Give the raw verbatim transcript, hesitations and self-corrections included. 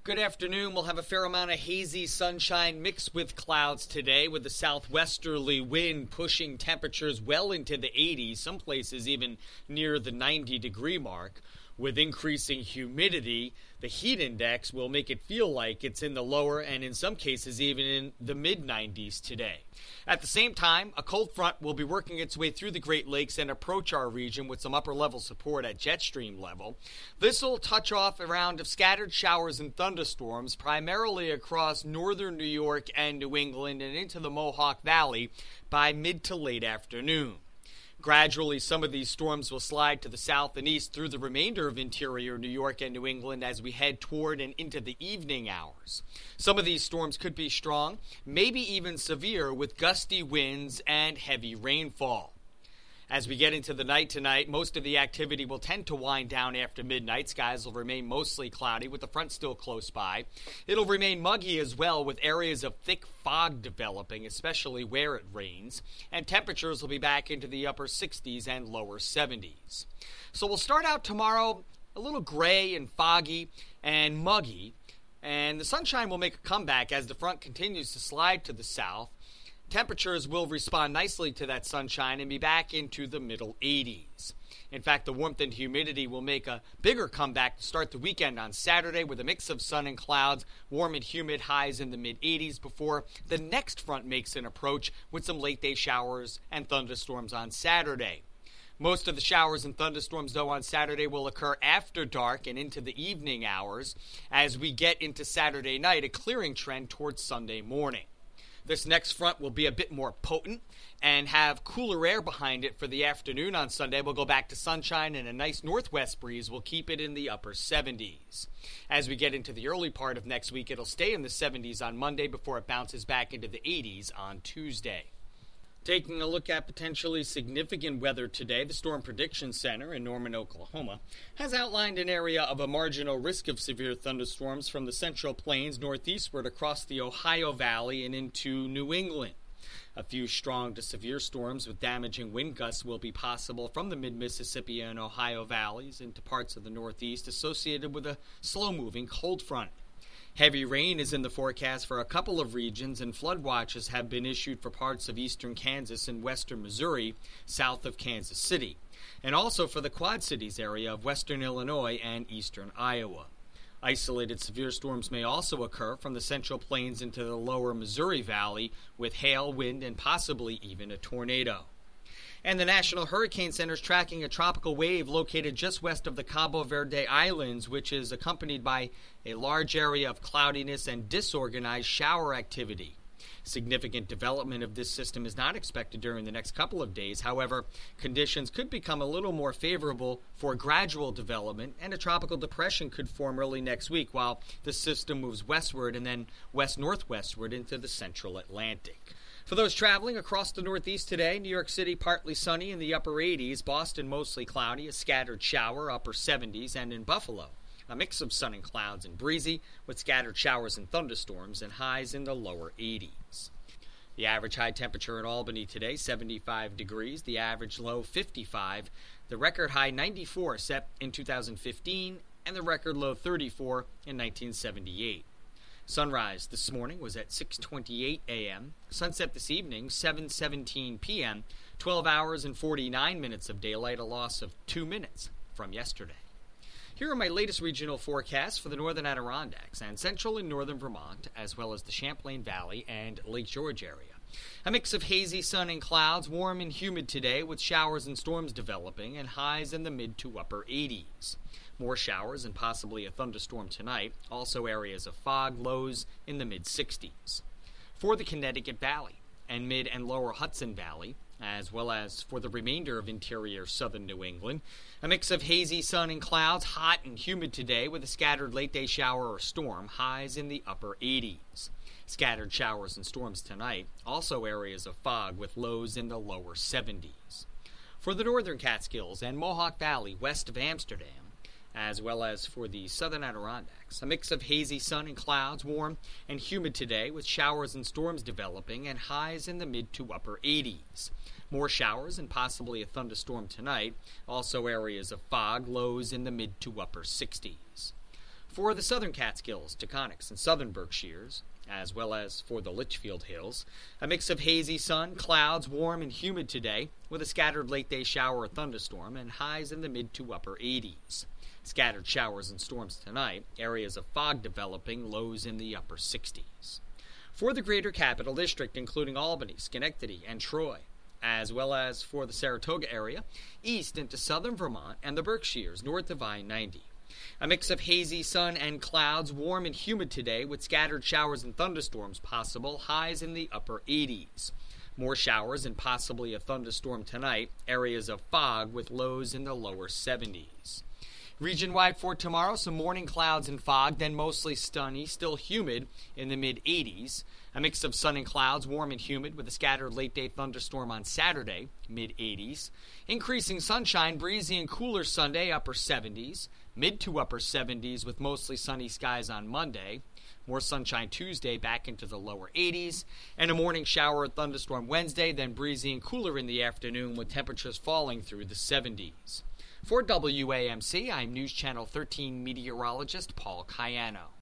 Good afternoon. We'll have a fair amount of hazy sunshine mixed with clouds today, with the southwesterly wind pushing temperatures well into the eighties, some places even near the ninety degree mark. With increasing humidity, the heat index will make it feel like it's in the lower and in some cases even in the mid nineties today. At the same time, a cold front will be working its way through the Great Lakes and approach our region with some upper level support at jet stream level. This will touch off a round of scattered showers and thunderstorms primarily across northern New York and New England and into the Mohawk Valley by mid to late afternoon. Gradually, some of these storms will slide to the south and east through the remainder of interior New York and New England as we head toward and into the evening hours. Some of these storms could be strong, maybe even severe, with gusty winds and heavy rainfall. As we get into the night tonight, most of the activity will tend to wind down after midnight. Skies will remain mostly cloudy with the front still close by. It'll remain muggy as well, with areas of thick fog developing, especially where it rains. And temperatures will be back into the upper sixties and lower seventies. So we'll start out tomorrow a little gray and foggy and muggy. And the sunshine will make a comeback as the front continues to slide to the south. Temperatures will respond nicely to that sunshine and be back into the middle eighties. In fact, the warmth and humidity will make a bigger comeback to start the weekend on Saturday with a mix of sun and clouds, warm and humid highs in the mid eighties before the next front makes an approach with some late day showers and thunderstorms on Saturday. Most of the showers and thunderstorms, though, on Saturday will occur after dark and into the evening hours as we get into Saturday night, a clearing trend towards Sunday morning. This next front will be a bit more potent and have cooler air behind it for the afternoon on Sunday. We'll go back to sunshine and a nice northwest breeze will keep it in the upper seventies. As we get into the early part of next week, it'll stay in the seventies on Monday before it bounces back into the eighties on Tuesday. Taking a look at potentially significant weather today, the Storm Prediction Center in Norman, Oklahoma, has outlined an area of a marginal risk of severe thunderstorms from the Central Plains northeastward across the Ohio Valley and into New England. A few strong to severe storms with damaging wind gusts will be possible from the mid-Mississippi and Ohio valleys into parts of the northeast associated with a slow-moving cold front. Heavy rain is in the forecast for a couple of regions, and flood watches have been issued for parts of eastern Kansas and western Missouri, south of Kansas City, and also for the Quad Cities area of western Illinois and eastern Iowa. Isolated severe storms may also occur from the Central Plains into the lower Missouri Valley, with hail, wind, and possibly even a tornado. And the National Hurricane Center is tracking a tropical wave located just west of the Cabo Verde Islands, which is accompanied by a large area of cloudiness and disorganized shower activity. Significant development of this system is not expected during the next couple of days. However, conditions could become a little more favorable for gradual development, and a tropical depression could form early next week while the system moves westward and then west-northwestward into the central Atlantic. For those traveling across the Northeast today, New York City partly sunny in the upper eighties, Boston mostly cloudy, a scattered shower, upper seventies, and in Buffalo, a mix of sun and clouds and breezy with scattered showers and thunderstorms and highs in the lower eighties. The average high temperature in Albany today, seventy-five degrees, the average low, fifty-five, the record high, ninety-four, set in two thousand fifteen, and the record low, thirty-four, in nineteen seventy-eight. Sunrise this morning was at six twenty-eight a.m., sunset this evening, seven seventeen p.m., twelve hours and forty-nine minutes of daylight, a loss of two minutes from yesterday. Here are my latest regional forecasts for the northern Adirondacks and central and northern Vermont, as well as the Champlain Valley and Lake George area. A mix of hazy sun and clouds, warm and humid today with showers and storms developing and highs in the mid to upper eighties. More showers and possibly a thunderstorm tonight. Also areas of fog, lows in the mid sixties. For the Connecticut Valley and mid and lower Hudson Valley, as well as for the remainder of interior southern New England, a mix of hazy sun and clouds, hot and humid today with a scattered late-day shower or storm, highs in the upper eighties. Scattered showers and storms tonight. Also areas of fog with lows in the lower seventies. For the northern Catskills and Mohawk Valley west of Amsterdam, as well as for the southern Adirondacks, a mix of hazy sun and clouds, warm and humid today with showers and storms developing and highs in the mid to upper eighties. More showers and possibly a thunderstorm tonight. Also areas of fog, lows in the mid to upper sixties. For the southern Catskills, Taconics, and southern Berkshires, as well as for the Litchfield Hills, a mix of hazy sun, clouds, warm and humid today, with a scattered late-day shower or thunderstorm, and highs in the mid to upper eighties. Scattered showers and storms tonight, areas of fog developing, lows in the upper sixties. For the greater capital district, including Albany, Schenectady, and Troy, as well as for the Saratoga area, east into southern Vermont and the Berkshires, north of I ninety. A mix of hazy sun and clouds, warm and humid today, with scattered showers and thunderstorms possible, highs in the upper eighties. More showers and possibly a thunderstorm tonight, areas of fog with lows in the lower seventies. Region-wide for tomorrow, some morning clouds and fog, then mostly sunny, still humid in the mid-eighties. A mix of sun and clouds, warm and humid, with a scattered late-day thunderstorm on Saturday, mid-eighties. Increasing sunshine, breezy and cooler Sunday, upper seventies. Mid to upper seventies with mostly sunny skies on Monday. More sunshine Tuesday, back into the lower eighties. And a morning shower or thunderstorm Wednesday, then breezy and cooler in the afternoon with temperatures falling through the seventies. For W A M C, I'm News Channel thirteen meteorologist Paul Cayano.